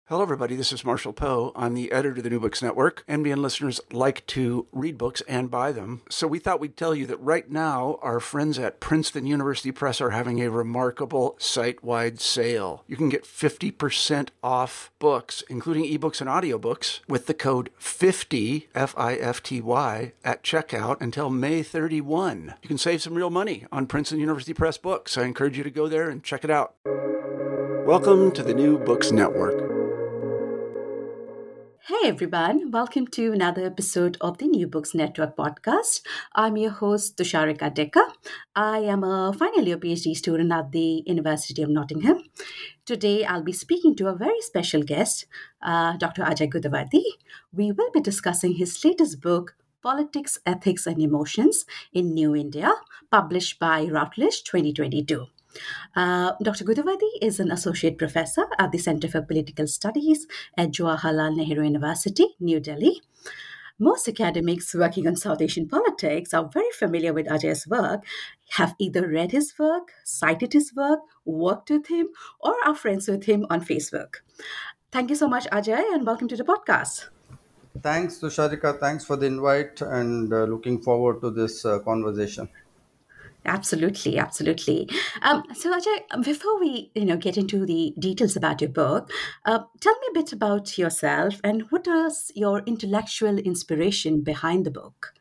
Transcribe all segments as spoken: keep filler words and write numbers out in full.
Hello, everybody. This is Marshall Poe. I'm the editor of the New Books Network. N B N listeners like to read books and buy them. So we thought we'd tell you that right now, our friends at Princeton University Press are having a remarkable site-wide sale. You can get fifty percent off books, including ebooks and audiobooks, with the code fifty, F I F T Y, at checkout until May thirty-first. You can save some real money on Princeton University Press books. I encourage you to go there and check it out. Welcome to the New Books Network. Hey everyone, welcome to another episode of the New Books Network podcast. I'm your host, Tusharika Dekka. I am a final year PhD student at the University of Nottingham. Today, I'll be speaking to a very special guest, uh, Doctor Ajay Gudavadi. We will be discussing his latest book, Politics, Ethics and Emotions in New India, published by Routledge twenty twenty-two. Uh, Doctor Gudavadi is an associate professor at the Center for Political Studies at Jawaharlal Nehru University, New Delhi. Most academics working on South Asian politics are very familiar with Ajay's work, have either read his work, cited his work, worked with him, or are friends with him on Facebook. Thank you so much, Ajay, and welcome to the podcast. Thanks, Tusharika. Thanks for the invite and uh, looking forward to this uh, conversation. Absolutely, absolutely. Um, so, Ajay, before we, you know, get into the details about your book, uh, tell me a bit about yourself and what was your intellectual inspiration behind the book?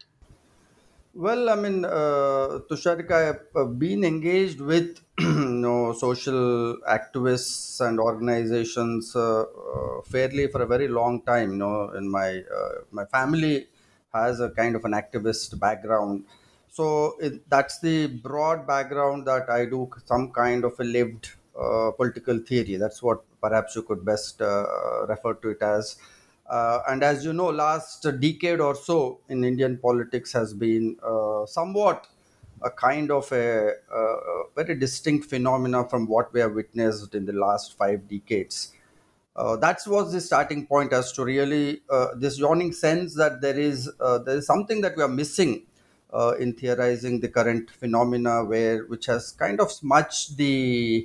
Well, I mean, uh, Tusharika, I've uh, been engaged with you know social activists and organizations uh, uh, fairly for a very long time. You know, in my uh, my family has a kind of an activist background, so it, that's the broad background that I do some kind of a lived uh, political theory. That's what perhaps you could best uh, refer to it as. Uh, and as you know, last decade or so in Indian politics has been uh, somewhat a kind of a, a very distinct phenomena from what we have witnessed in the last five decades. Uh, that was the starting point as to really uh, this yawning sense that there is uh, there is something that we are missing uh, in theorizing the current phenomena, where which has kind of smudged the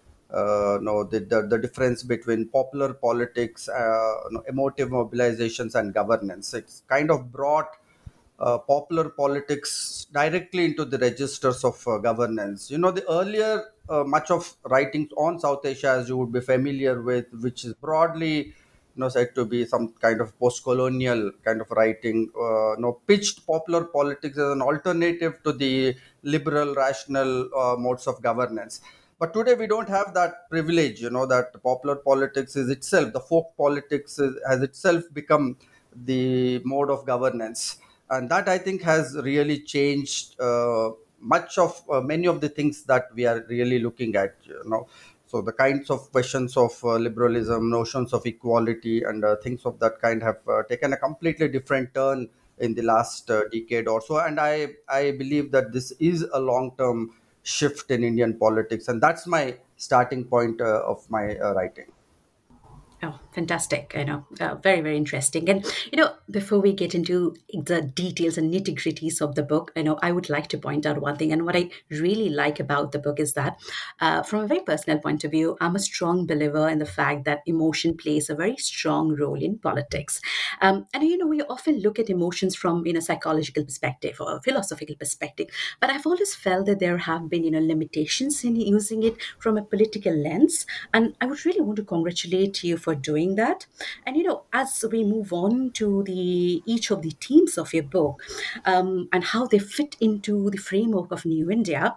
uh, no, the, the, the difference between popular politics, uh, no, emotive mobilizations, and governance. It's kind of brought uh, popular politics directly into the registers of uh, governance. You know, the earlier uh, much of writings on South Asia, as you would be familiar with, which is broadly you know said to be some kind of post-colonial kind of writing, uh, you know, pitched popular politics as an alternative to the liberal, rational uh, modes of governance. But today we don't have that privilege, you know, that popular politics is itself, the folk politics is, has itself become the mode of governance. And that I think has really changed uh, much of uh, many of the things that we are really looking at, you know. So the kinds of questions of uh, liberalism, notions of equality, and uh, things of that kind have uh, taken a completely different turn in the last uh, decade or so. And I, I believe that this is a long term shift in Indian politics. And that's my starting point uh, of my uh, writing. Oh, fantastic. I know. Uh, very, very interesting. And, you know, before we get into the details and nitty gritties of the book, you know, I would like to point out one thing. And what I really like about the book is that, uh, from a very personal point of view, I'm a strong believer in the fact that emotion plays a very strong role in politics. Um, and, you know, we often look at emotions from, you know, psychological perspective or a philosophical perspective. But I've always felt that there have been, you know, limitations in using it from a political lens. And I would really want to congratulate you for doing that. And you know, as we move on to the each of the themes of your book, um, and how they fit into the framework of New India,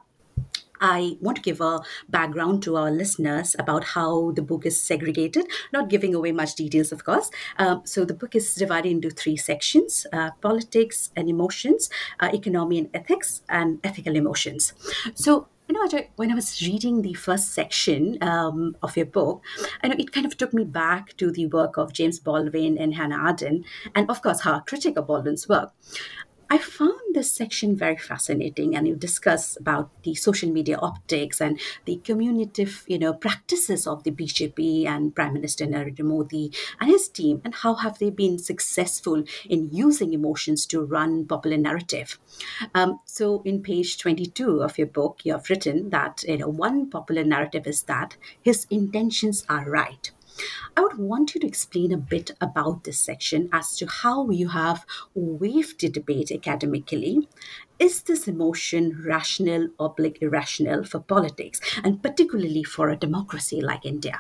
I want to give a background to our listeners about how the book is segregated, not giving away much details, of course. Um, so the book is divided into three sections: uh, politics and emotions, uh, economy and ethics, and ethical emotions. So, you know, Ajay, when I was reading the first section um, of your book, I know it kind of took me back to the work of James Baldwin and Hannah Arendt, and of course, her critique of Baldwin's work. I found this section very fascinating, and you discuss about the social media optics and the communicative, you know, practices of the B J P and Prime Minister Narendra Modi and his team, and how have they been successful in using emotions to run popular narrative. Um, so, in page twenty-two of your book, you have written that you know one popular narrative is that his intentions are right. I would want you to explain a bit about this section as to how you have weaved the debate academically. Is this emotion rational or irrational for politics, and particularly for a democracy like India?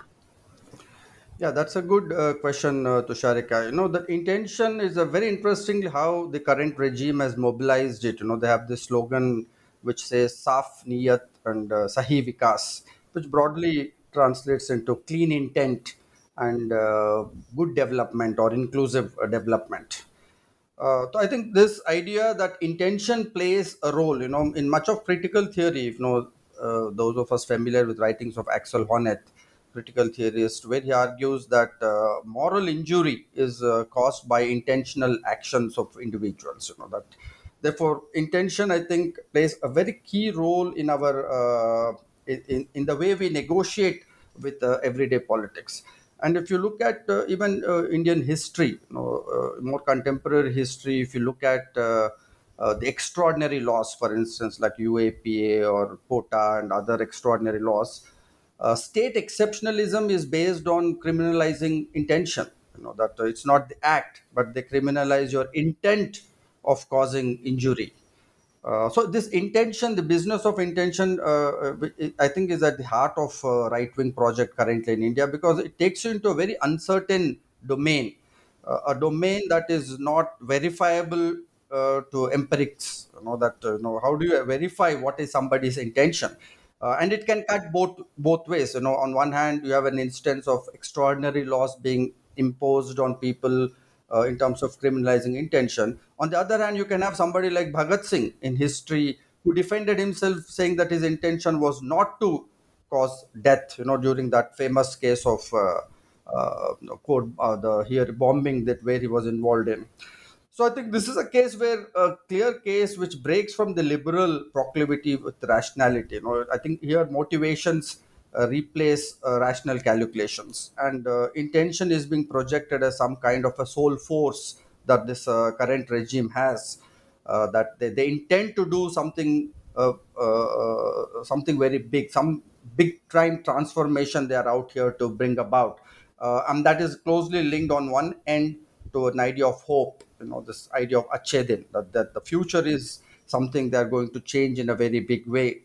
Yeah, that's a good uh, question, uh, Tusharika. You know, the intention is a very interesting how the current regime has mobilized it. You know, they have this slogan which says "Saf Niyat" and uh, "Sahi Vikas," which broadly translates into clean intent and uh, good development or inclusive uh, development. Uh, so I think this idea that intention plays a role, you know, in much of critical theory. If you know, uh, those of us familiar with writings of Axel Honneth, critical theorist, where he argues that uh, moral injury is uh, caused by intentional actions of individuals. You know that, therefore, intention I think plays a very key role in our uh, in, in in the way we negotiate with uh, everyday politics. And if you look at uh, even uh, Indian history, you know, uh, more contemporary history, if you look at uh, uh, the extraordinary laws, for instance, like U A P A or POTA and other extraordinary laws, uh, state exceptionalism is based on criminalizing intention. You know that uh, it's not the act, but they criminalize your intent of causing injury. Uh, so this intention, the business of intention, uh, uh, I think is at the heart of uh, right-wing project currently in India, because it takes you into a very uncertain domain, uh, a domain that is not verifiable uh, to empirics. You know that uh, you know how do you verify what is somebody's intention? Uh, and it can cut both both ways. You know, on one hand, you have an instance of extraordinary laws being imposed on people uh, in terms of criminalizing intention. On the other hand, you can have somebody like Bhagat Singh in history who defended himself, saying that his intention was not to cause death. You know, during that famous case of uh, uh, quote uh, the here bombing that where he was involved in. So I think this is a case where a clear case which breaks from the liberal proclivity with rationality. You know, I think here motivations uh, replace uh, rational calculations, and uh, intention is being projected as some kind of a sole force that this uh, current regime has. Uh, that they, they intend to do something, uh, uh, uh, something very big, some big time transformation they are out here to bring about, uh, and that is closely linked on one end to an idea of hope. You know, this idea of achedin, that, that the future is something they're going to change in a very big way.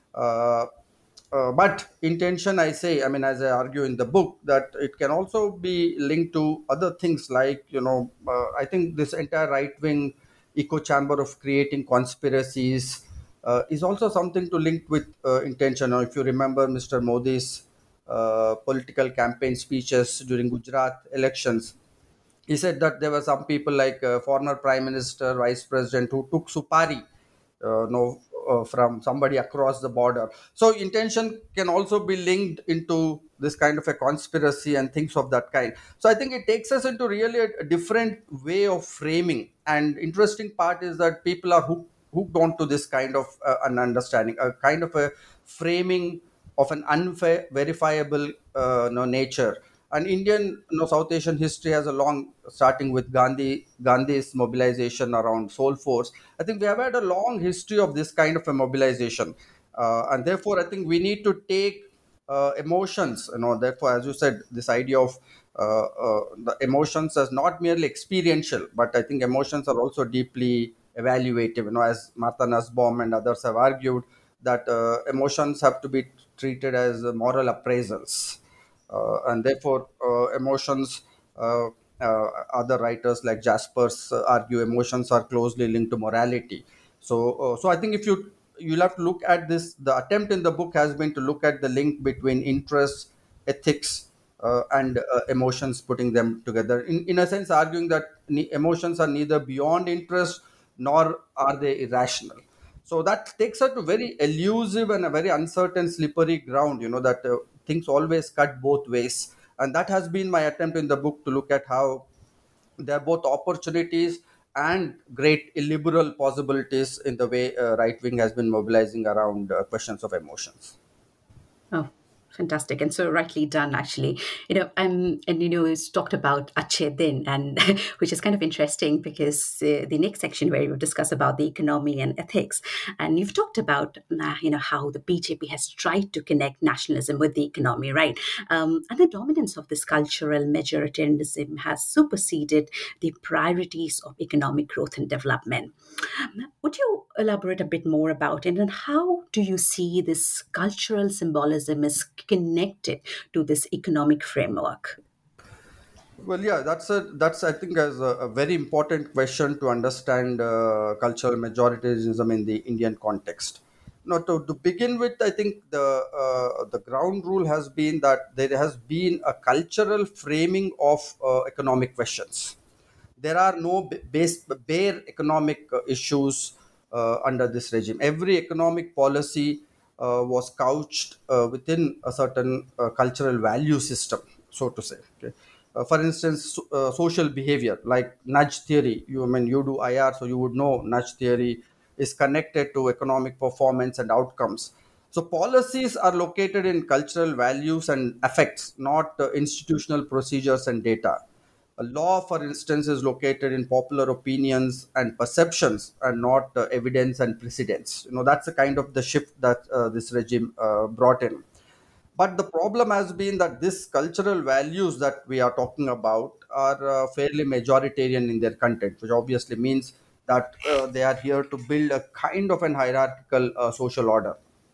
uh, uh, but intention, I say, I mean, as I argue in the book, that it can also be linked to other things like, you know, uh, I think this entire right wing echo chamber of creating conspiracies uh, is also something to link with uh, intention. Now, if you remember Mister Modi's uh, political campaign speeches during Gujarat elections, he said that there were some people like uh, former prime minister, vice president, who took supari, uh, no, uh, from somebody across the border. So intention can also be linked into this kind of a conspiracy and things of that kind. So I think it takes us into really a, a different way of framing. And interesting part is that people are hooked, hooked onto this kind of uh, an understanding, a kind of a framing of an unverifiable uh, no, nature. And Indian, you know, South Asian history has a long, starting with Gandhi, Gandhi's mobilization around Soul Force. I think we have had a long history of this kind of a mobilization, uh, and therefore, I think we need to take uh, emotions. You know, therefore, as you said, this idea of uh, uh, the emotions as not merely experiential, but I think emotions are also deeply evaluative. You know, as Martha Nussbaum and others have argued, that uh, emotions have to be treated as uh, moral appraisals, uh, and therefore uh, emotions. Uh, uh, Other writers like Jaspers uh, argue emotions are closely linked to morality. So, uh, so I think if you you'll have to look at this. The attempt in the book has been to look at the link between interest, ethics, uh, and uh, emotions, putting them together. In in a sense, arguing that ne- emotions are neither beyond interest nor are they irrational. So that takes us to very elusive and a very uncertain, slippery ground. You know that uh, things always cut both ways, and that has been my attempt in the book to look at how there are both opportunities and great illiberal possibilities in the way uh, right wing has been mobilizing around uh, questions of emotions. Oh. Fantastic, and so rightly done, actually. You know, um, and you know, it's talked about Acche Din, and which is kind of interesting because uh, the next section where you discuss about the economy and ethics, and you've talked about uh, you know how the B J P has tried to connect nationalism with the economy, right? Um, and the dominance of this cultural majoritarianism has superseded the priorities of economic growth and development. Would you elaborate a bit more about it, and how do you see this cultural symbolism is connected to this economic framework? Well, yeah, that's a that's I think as a, a very important question to understand uh, cultural majoritarianism in the Indian context. Now, to, to begin with, I think the uh, the ground rule has been that there has been a cultural framing of uh, economic questions. There are no b- base, bare economic uh, issues uh, under this regime. Every economic policy uh, was couched uh, within a certain uh, cultural value system, so to say. Okay? Uh, for instance, so- uh, social behavior like nudge theory. You I mean you do I R, so you would know nudge theory is connected to economic performance and outcomes. So policies are located in cultural values and affects, not uh, institutional procedures and data. A law, for instance, is located in popular opinions and perceptions and not uh, evidence and precedents. You know, that's the kind of the shift that uh, this regime uh, brought in. But the problem has been that this cultural values that we are talking about are uh, fairly majoritarian in their content, which obviously means that uh, they are here to build a kind of an hierarchical uh, social order.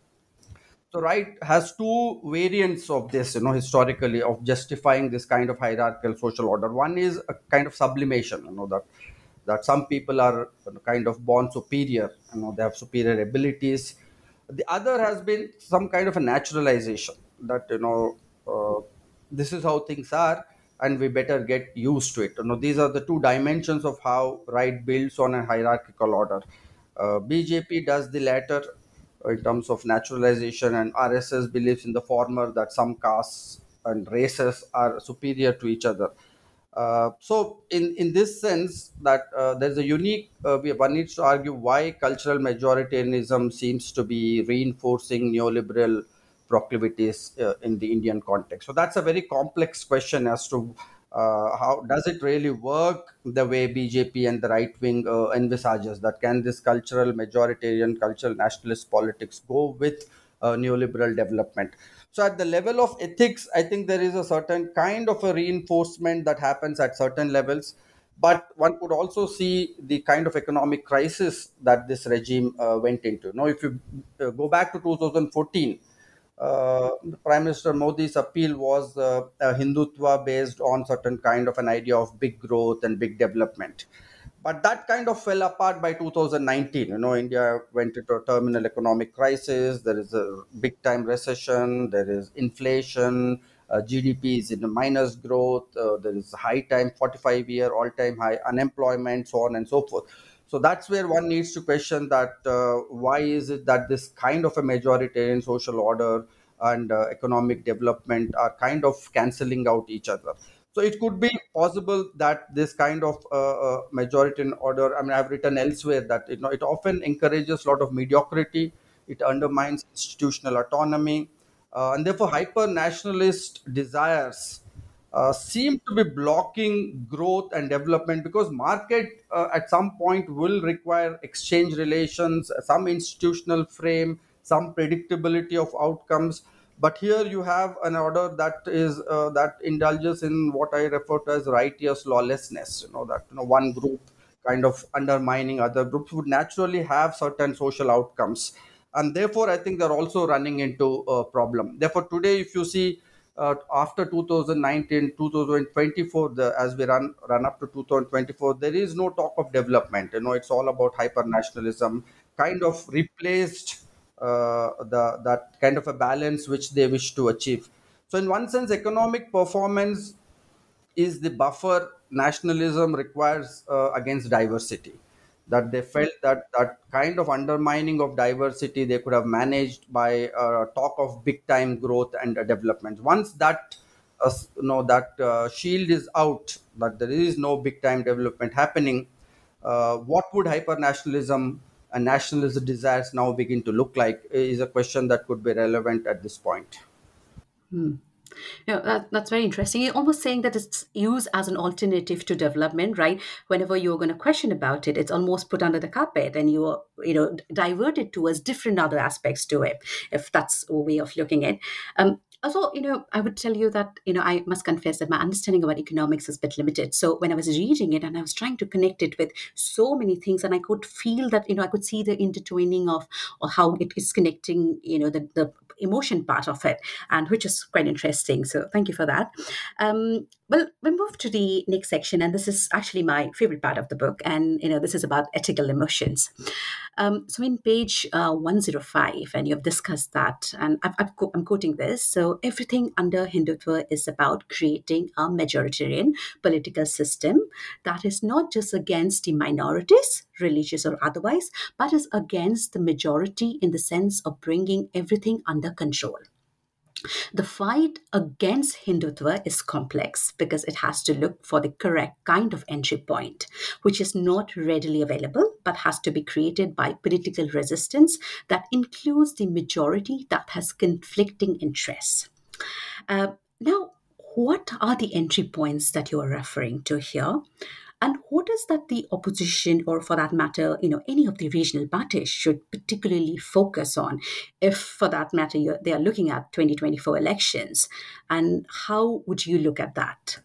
So right has two variants of this, you know, historically of justifying this kind of hierarchical social order. One is a kind of sublimation, you know, that that some people are kind of born superior, you know, they have superior abilities. The other has been some kind of a naturalization that, you know, uh, this is how things are, and we better get used to it. You know, these are the two dimensions of how right builds on a hierarchical order. Uh, B J P does the latter uh, in terms of naturalization, and R S S believes in the former, that some castes and races are superior to each other. Uh, so, in, in this sense, that uh, there's a unique, uh, we, one needs to argue why cultural majoritarianism seems to be reinforcing neoliberal proclivities uh, in the Indian context. So, that's a very complex question as to uh, how does it really work the way B J P and the right wing uh, envisages, that can this cultural majoritarian, cultural nationalist politics go with uh, neoliberal development? So, at the level of ethics, I think there is a certain kind of a reinforcement that happens at certain levels. But one could also see the kind of economic crisis that this regime uh, went into. Now, if you uh, go back to two thousand fourteen, uh, Prime Minister Modi's appeal was uh, a Hindutva based on certain kind of an idea of big growth and big development. But that kind of fell apart by two thousand nineteen. You know, India went into a terminal economic crisis. There is a big time recession. There is inflation. Uh, G D P is in a minus growth. Uh, there is high time, forty-five year all time high unemployment, so on and so forth. So that's where one needs to question that uh, why is it that this kind of a majoritarian social order and uh, economic development are kind of canceling out each other. So it could be possible that this kind of uh, uh, majority order. I mean, I've written elsewhere that you know it often encourages a lot of mediocrity. It undermines institutional autonomy, uh, and therefore hyper nationalist desires uh, seem to be blocking growth and development, because market uh, at some point will require exchange relations, some institutional frame, some predictability of outcomes. But here you have an order that is uh, that indulges in what I refer to as righteous lawlessness. You know that you know one group kind of undermining other groups would naturally have certain social outcomes, and therefore I think they're also running into a problem. Therefore, today, if you see, uh, after two thousand nineteen, two thousand twenty-four, the, as we run run up to two thousand twenty-four, there is no talk of development. You know, it's all about hyper nationalism, kind of replaced uh, the that kind of a balance which they wish to achieve. So, in one sense, economic performance is the buffer nationalism requires uh, against diversity. That they felt that that kind of undermining of diversity they could have managed by uh, talk of big time growth and uh, development. Once that uh, you know that uh, shield is out, that there is no big time development happening, uh, what would hyper nationalism and nationalist desires now begin to look like is a question that could be relevant at this point. Yeah, that, that's very interesting. You're almost saying that it's used as an alternative to development, right? Whenever you're going to question about it, it's almost put under the carpet and you're, you know, diverted towards different other aspects to it, if that's a way of looking at it. Um, also, you know, I would tell you that, you know, I must confess that my understanding about economics is a bit limited. So when I was reading it and I was trying to connect it with so many things, and I could feel that, you know, I could see the intertwining of or how it is connecting, you know, the, the emotion part of it, and which is quite interesting. So thank you for that. Um, well, we move to the next section, and this is actually my favorite part of the book. And you know, this is about ethical emotions. Um, so in page uh, one oh five, and you've discussed that, and I've, I've, co- I'm quoting this. So everything under Hindutva is about creating a majoritarian political system that is not just against the minorities, religious or otherwise, but is against the majority in the sense of bringing everything under control. The fight against Hindutva is complex because it has to look for the correct kind of entry point, which is not readily available but has to be created by political resistance that includes the majority that has conflicting interests. Uh, now, what are the entry points that you are referring to here? And what is that the opposition, or for that matter, you know, any of the regional parties should particularly focus on, if for that matter you're, they are looking at twenty twenty-four elections? And how would you look at that?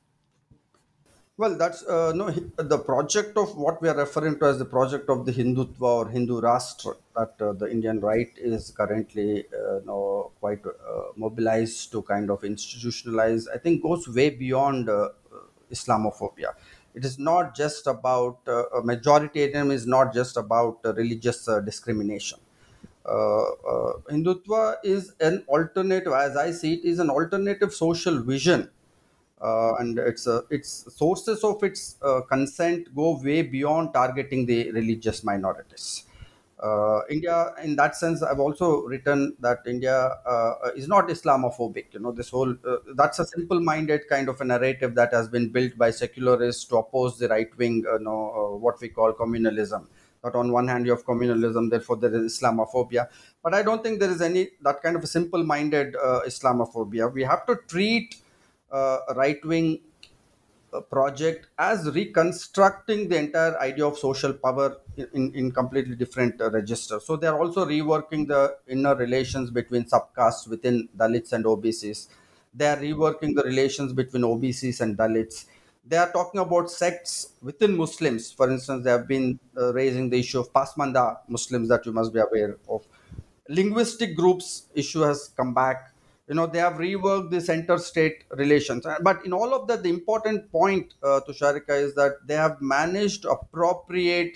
Well, that's uh, no hi- the project of what we are referring to as the project of the Hindutva or Hindu Rashtra that uh, the Indian right is currently uh, no, quite uh, mobilized to kind of institutionalize. I think goes way beyond uh, uh, Islamophobia. It is not just about uh, uh, majoritarianism is not just about uh, religious uh, discrimination. Uh, uh, Hindutva is an alternative, as I see it, is an alternative social vision, uh, and its uh, its sources of its uh, consent go way beyond targeting the religious minorities. Uh, India, in that sense, I've also written that India uh, is not Islamophobic. You know, this whole uh, that's a simple-minded kind of a narrative that has been built by secularists to oppose the right-wing, uh, you know, uh, what we call communalism. That on one hand you have communalism, therefore there is Islamophobia. But I don't think there is any that kind of a simple-minded uh, Islamophobia. We have to treat uh, right-wing uh, project as reconstructing the entire idea of social power in, in, in completely different uh, registers. So they are also reworking the inner relations between subcastes within Dalits and O B Cs. They are reworking the relations between O B Cs and Dalits. They are talking about sects within Muslims. For instance, they have been uh, raising the issue of Pasmanda Muslims that you must be aware of. Linguistic groups issue has come back. You know, they have reworked the center state relations. Uh, but in all of that, the important point, uh, to Sharika, is that they have managed to appropriate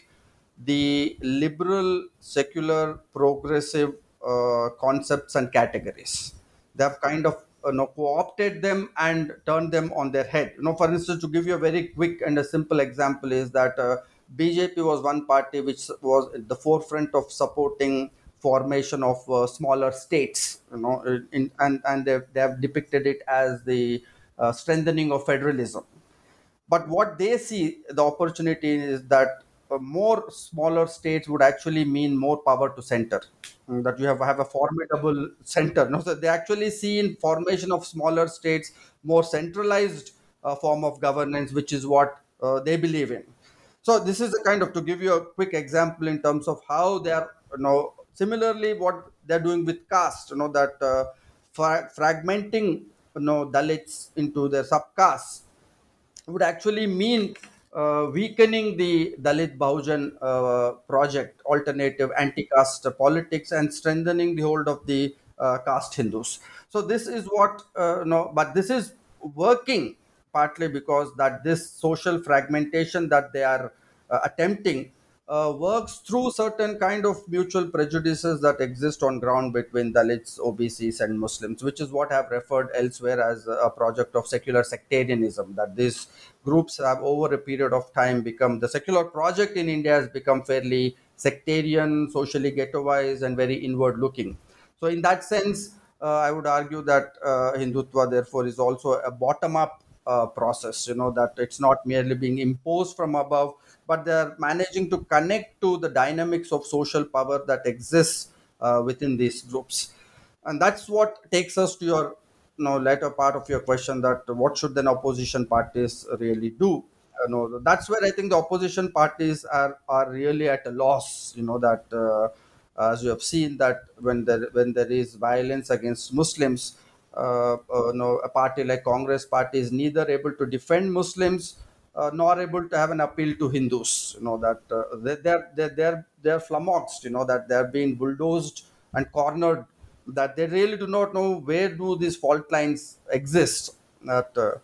the liberal, secular, progressive uh, concepts and categories. They have kind of, you know, co-opted them and turned them on their head. You know, for instance, to give you a very quick and a simple example, is that uh, B J P was one party which was at the forefront of supporting formation of uh, smaller states. You know, in, and and they, they have depicted it as the uh, strengthening of federalism. But what they see the opportunity is that uh, more smaller states would actually mean more power to center. Mm, that you have have a formidable center. No, so they actually see in formation of smaller states more centralized uh, form of governance, which is what uh, they believe in. So this is a kind of, to give you a quick example in terms of how they are, you know, similarly what they're doing with caste. You know, that uh, fra- fragmenting, you know, Dalits into their subcastes would actually mean uh, weakening the Dalit Bahujan uh, project, alternative anti-caste politics, and strengthening the hold of the uh, caste Hindus. So this is what uh, no, but this is working partly because that this social fragmentation that they are uh, attempting uh, works through certain kind of mutual prejudices that exist on ground between Dalits, O B Cs, and Muslims, which is what I've referred elsewhere as a project of secular sectarianism. That these groups have, over a period of time, become the secular project in India has become fairly sectarian, socially ghettoized, and very inward-looking. So, in that sense, uh, I would argue that uh, Hindutva, therefore, is also a bottom-up uh, process. You know, that it's not merely being imposed from above, but they're managing to connect to the dynamics of social power that exists uh, within these groups. And that's what takes us to your you know, latter part of your question, that what should then opposition parties really do? You know, that's where I think the opposition parties are are really at a loss. You know that uh, as you have seen that when there when there is violence against Muslims, uh, uh, you know, a party like Congress party is neither able to defend Muslims uh, nor able to have an appeal to Hindus. You know that uh, they, they're they're they're they're flummoxed. You know that they're being bulldozed and cornered. That they really do not know where do these fault lines exist. That uh,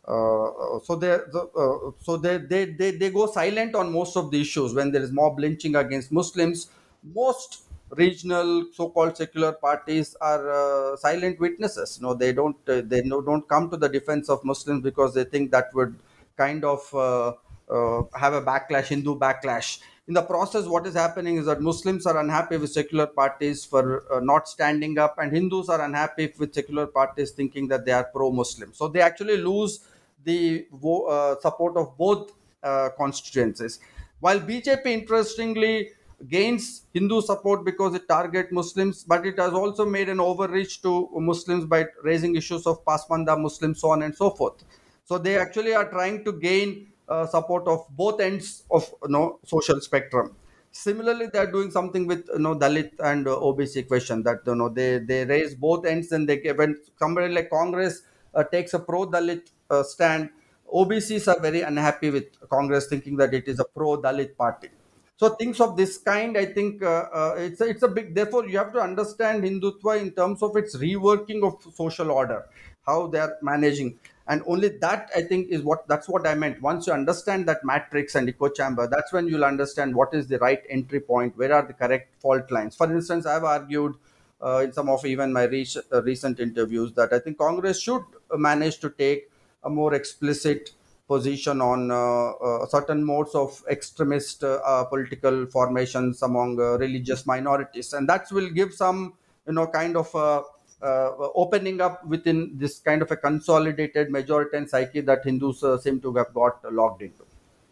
uh, so they uh, so they, they they they go silent on most of the issues when there is mob lynching against Muslims. Most regional so-called secular parties are uh, silent witnesses. No, they don't uh, they no, don't come to the defense of Muslims because they think that would kind of uh, uh, have a backlash, Hindu backlash. In the process, what is happening is that Muslims are unhappy with secular parties for uh, not standing up, and Hindus are unhappy with secular parties thinking that they are pro-Muslim. So they actually lose the vo- uh, support of both uh, constituencies. While B J P, interestingly, gains Hindu support because it target Muslims, but it has also made an overreach to Muslims by raising issues of Pasmanda Muslims, so on and so forth. So they actually are trying to gain uh, support of both ends of, you know, social spectrum. Similarly, they are doing something with, you know, Dalit and uh, O B C question, that, you know, they they raise both ends, and they when somebody like Congress uh, takes a pro Dalit uh, stand, O B Cs are very unhappy with Congress, thinking that it is a pro Dalit party. So things of this kind, I think uh, uh, it's a, it's a big. Therefore, you have to understand Hindutva in terms of its reworking of social order, how they are managing, and only that, I think, is what that's what I meant. Once you understand that matrix and echo chamber, that's when you'll understand what is the right entry point, where are the correct fault lines. For instance, I've argued uh, in some of even my re- uh, recent interviews that I think Congress should uh, manage to take a more explicit position on uh, uh, certain modes of extremist uh, uh, political formations among uh, religious minorities, and that will give some, you know, kind of uh, uh, opening up within this kind of a consolidated majoritarian psyche that Hindus uh, seem to have got locked into.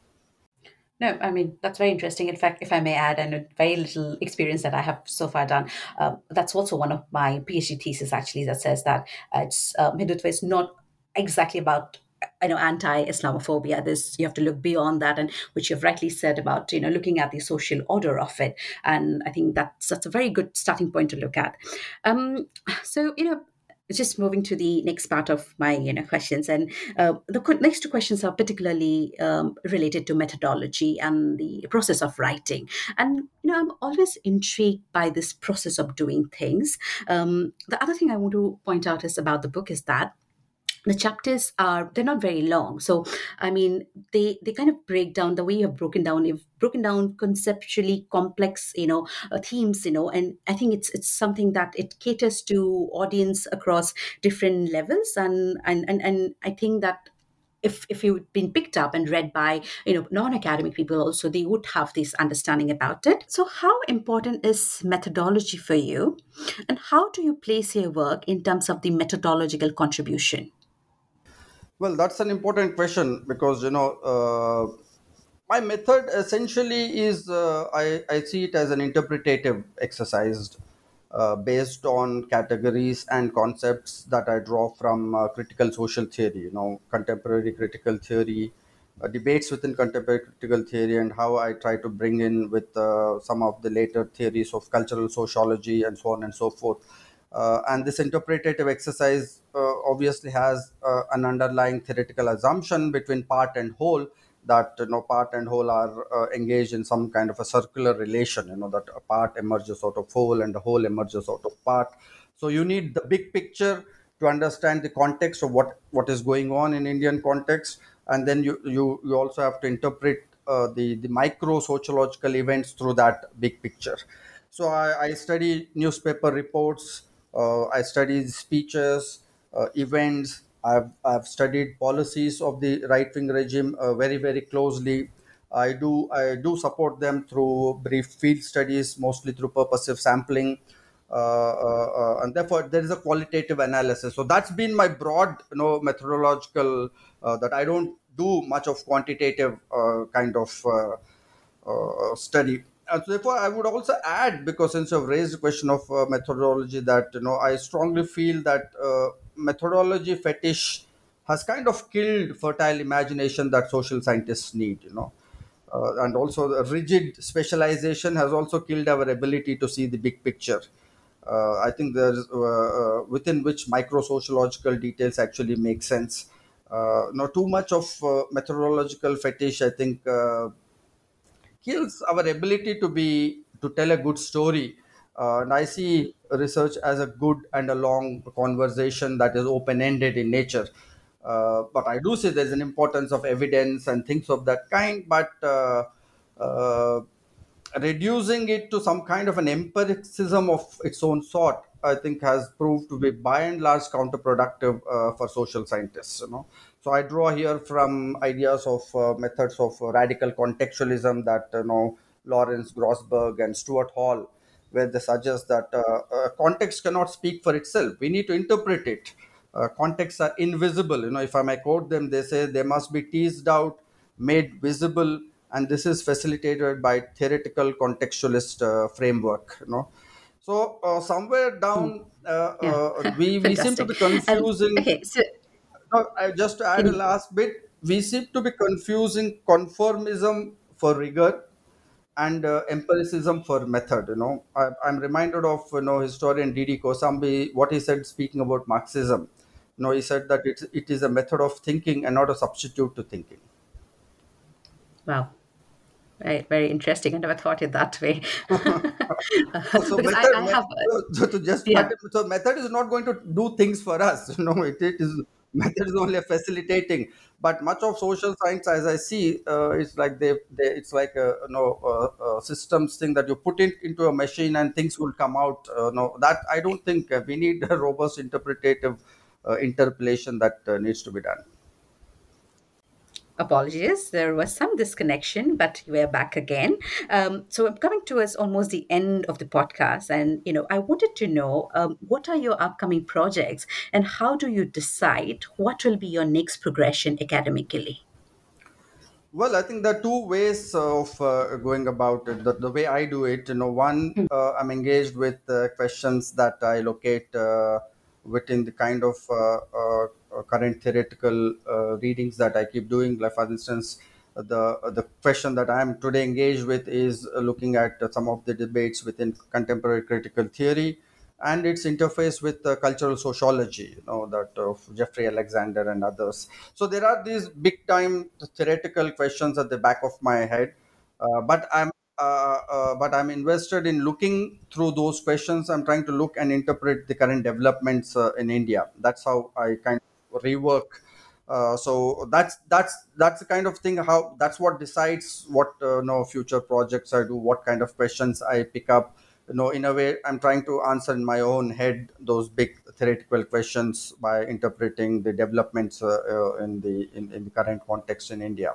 No, I mean, that's very interesting. In fact, if I may add, and a very little experience that I have so far done, uh, that's also one of my PhD thesis actually, that says that uh, it's um, Hindutva is not exactly about, you know, anti-Islamophobia. This, you have to look beyond that, and which you've rightly said about, you know, looking at the social order of it. And I think that's that's a very good starting point to look at. Um, so you know, just moving to the next part of my, you know, questions, and uh, the qu- next two questions are particularly um, related to methodology and the process of writing. And you know, I'm always intrigued by this process of doing things. Um, the other thing I want to point out is about the book is that the chapters are, they're not very long. So I mean, they they kind of break down the way you have broken down, you've broken down conceptually complex, you know, uh, themes, you know. And I think it's it's something that it caters to audience across different levels. And and and, and I think that if if you've been picked up and read by, you know, non-academic people also, they would have this understanding about it. So how important is methodology for you, and how do you place your work in terms of the methodological contribution? Well, that's an important question because, you know, uh, my method essentially is uh, I, I see it as an interpretative exercise uh, based on categories and concepts that I draw from uh, critical social theory, you know, contemporary critical theory, uh, debates within contemporary critical theory, and how I try to bring in with uh, some of the later theories of cultural sociology and so on and so forth. Uh, and this interpretative exercise uh, obviously has uh, an underlying theoretical assumption between part and whole, that, you know, part and whole are uh, engaged in some kind of a circular relation, you know, that a part emerges out of whole and the whole emerges out of part. So you need the big picture to understand the context of what what is going on in Indian context, and then you you, you also have to interpret uh, the the micro sociological events through that big picture. So I, I study newspaper reports, uh, I study speeches, uh, events. I've, I've studied policies of the right wing regime uh, very, very closely. I do I do support them through brief field studies, mostly through purposive sampling, uh, uh, uh, and therefore there is a qualitative analysis. So that's been my broad, you know, methodological. Uh, that I don't do much of quantitative uh, kind of uh, uh, study. And so therefore, I would also add, because since you've raised the question of uh, methodology, that, you know, I strongly feel that uh, methodology fetish has kind of killed fertile imagination that social scientists need, you know. Uh, and also the rigid specialization has also killed our ability to see the big picture. uh, I think there's uh, uh, within which micro sociological details actually make sense. Uh, not too much of uh, methodological fetish, I think, uh, kills our ability to be to tell a good story. Uh, and I see research as a good and a long conversation that is open ended in nature. Uh, but I do say there's an importance of evidence and things of that kind. But uh, uh, reducing it to some kind of an empiricism of its own sort, I think, has proved to be by and large counterproductive uh, for social scientists. You know, so I draw here from ideas of uh, methods of radical contextualism that you know Lawrence Grossberg and Stuart Hall, where they suggest that uh, uh, context cannot speak for itself. We need to interpret it. Uh, contexts are invisible. You know, if I may quote them, they say they must be teased out, made visible, and this is facilitated by theoretical contextualist uh, framework. You know, so uh, somewhere Hmm. down, uh, Yeah, uh, we we seem to fantastic. be Um, confusing. okay, so No, I, just to add can a you, last bit, we seem to be confusing conformism for rigor and uh, empiricism for method. You know, I, I'm reminded of you know historian D D Kosambi, what he said speaking about Marxism. You know, he said that it, it is a method of thinking and not a substitute to thinking. wow, very, very interesting. I never thought it that way. So Because I, method, I me- have, uh, so so to just cut yeah, it, so method is not going to do things for us. You know, it, it is method is only a facilitating. But much of social science, as I see, uh, it's like they, they, it's like a you know a, a systems thing that you put it into a machine and things will come out. Uh, no, that I don't think uh, we need a robust interpretative uh, interpolation that uh, needs to be done. apologies. There was some disconnection, but we're back again. Um, so I'm coming towards almost the end of the podcast, and you know, I wanted to know um, what are your upcoming projects, and how do you decide what will be your next progression academically? Well, I think there are two ways of uh, going about it. The, the way I do it, you know, one, uh, I'm engaged with uh, questions that I locate uh, within the kind of uh, uh, uh, current theoretical uh, readings that I keep doing. Like, for instance, uh, the uh, the question that I'm today engaged with is uh, looking at uh, some of the debates within contemporary critical theory and its interface with uh, cultural sociology, you know, that of Jeffrey Alexander and others. So there are these big time theoretical questions at the back of my head, uh, but I'm uh, uh, but I'm invested in looking through those questions. I'm trying to look and interpret the current developments uh, in India. That's how I kind of rework. Uh, so that's that's that's the kind of thing, how that's what decides what uh, no future projects I do, what kind of questions I pick up. You know, in a way, I'm trying to answer in my own head those big theoretical questions by interpreting the developments uh, uh, in the in, in the current context in India.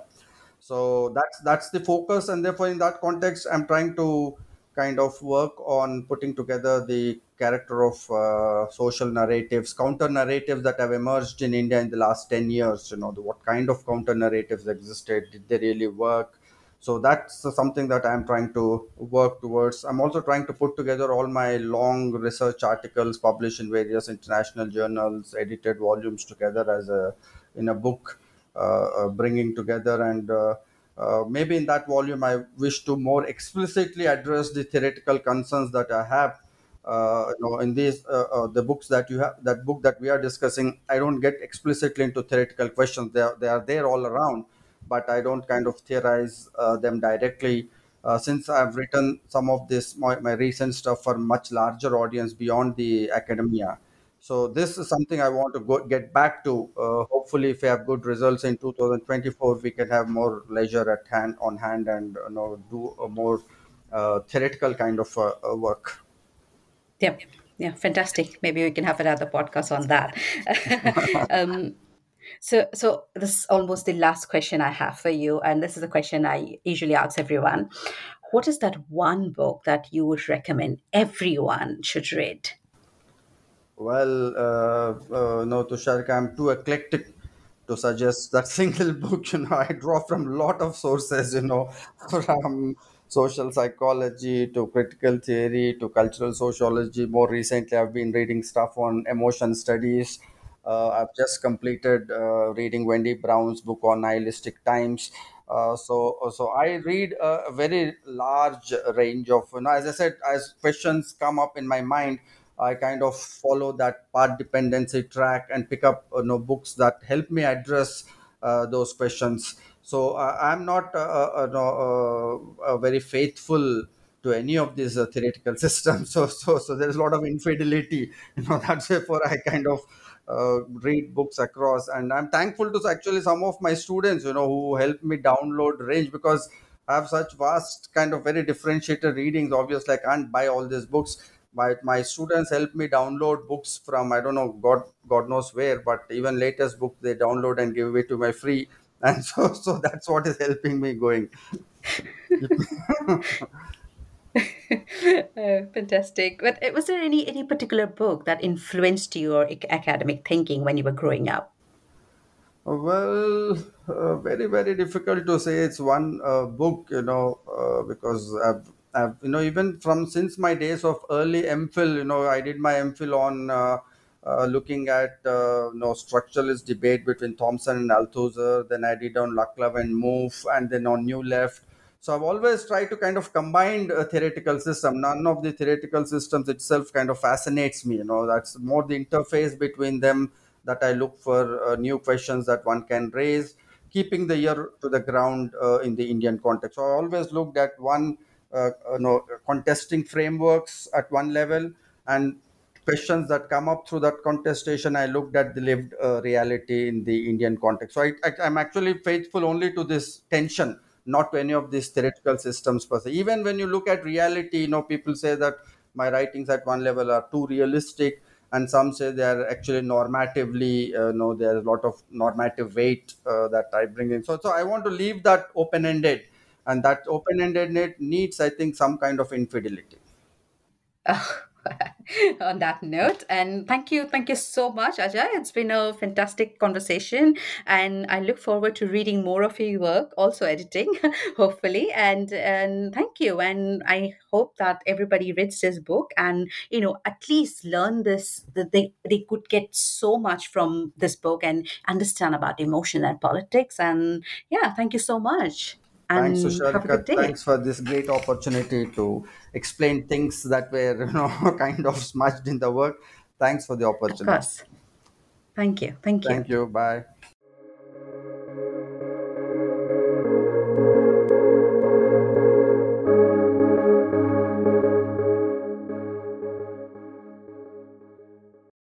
So that's that's the focus, and therefore in that context I'm trying to kind of work on putting together the character of uh, social narratives, counter narratives that have emerged in India in the last ten years. You know, the, what kind of counter narratives existed, did they really work? So that's something that I'm trying to work towards. I'm also trying to put together all my long research articles published in various international journals, edited volumes together as a in a book, uh, uh, bringing together, and uh, uh, maybe in that volume I wish to more explicitly address the theoretical concerns that I have. Uh, you know, in these uh, uh, the books that you have, that book that we are discussing, I don't get explicitly into theoretical questions. They are, they are there all around, but I don't kind of theorize uh, them directly. Uh, since I've written some of this, my, my recent stuff for much larger audience beyond the academia. So this is something I want to go, get back to. Uh, hopefully, if we have good results in two thousand twenty-four, we can have more leisure at hand on hand and you know do a more uh, theoretical kind of uh, uh, work. Yep. Yeah, fantastic. Maybe we can have another podcast on that. um, so, so this is almost the last question I have for you, and this is a question I usually ask everyone. What is that one book that you would recommend everyone should read? Well, uh, uh, no, Tusharka, I'm too eclectic to suggest that single book. You know, I draw from a lot of sources, you know, from social psychology to critical theory to cultural sociology. More recently, I've been reading stuff on emotion studies. Uh, I've just completed uh, reading Wendy Brown's book on nihilistic times. Uh, so, so I read a very large range of, you know, as I said, as questions come up in my mind, I kind of follow that part dependency track and pick up, you know, books that help me address uh, those questions. So uh, I'm not uh, uh, no, uh, uh, very faithful to any of these uh, theoretical systems. So, so, so there's a lot of infidelity. You know, that's therefore I kind of uh, read books across, and I'm thankful to actually some of my students, you know, who helped me download range, because I have such vast kind of very differentiated readings. Obviously, I can't buy all these books. My, my students help me download books from, I don't know, God God knows where, but even latest book they download and give it to my free, and so so that's what is helping me going. Oh, fantastic. But uh, was there any any particular book that influenced your ac- academic thinking when you were growing up? Well, uh, very, very difficult to say it's one uh, book, you know, uh, because I've, I've, you know, even from since my days of early MPhil, you know, I did my MPhil on uh, uh, looking at, uh, you know, structuralist debate between Thomson and Althusser. Then I did on Laclave and Mouffe, and then on New Left. So I've always tried to kind of combine a theoretical system. None of the theoretical systems itself kind of fascinates me. You know, that's more the interface between them that I look for uh, new questions that one can raise, keeping the ear to the ground uh, in the Indian context. So I always looked at one, uh, you know, contesting frameworks at one level, and questions that come up through that contestation. I looked at the lived uh, reality in the Indian context. So I, I, I'm actually faithful only to this tension, not to any of these theoretical systems per se. Even when you look at reality, you know, people say that my writings at one level are too realistic, and some say they are actually normatively, uh, no, there's a lot of normative weight uh, that I bring in. So, so I want to leave that open ended, and that open ended needs, I think, some kind of infidelity. Oh, on that note, and thank you, thank you so much, Ajay. It's been a fantastic conversation, and I look forward to reading more of your work, also editing, hopefully. And and thank you, and I hope that everybody reads this book, and you know, at least learn this, that they they could get so much from this book and understand about emotion and politics. And yeah, thank you so much, Thanks, and have a good Susharika. day. Thanks for this great opportunity to explain things that were, you know, kind of smudged in the work. Thanks for the Of opportunity. course. Thank you. Thank you. Thank you. Bye.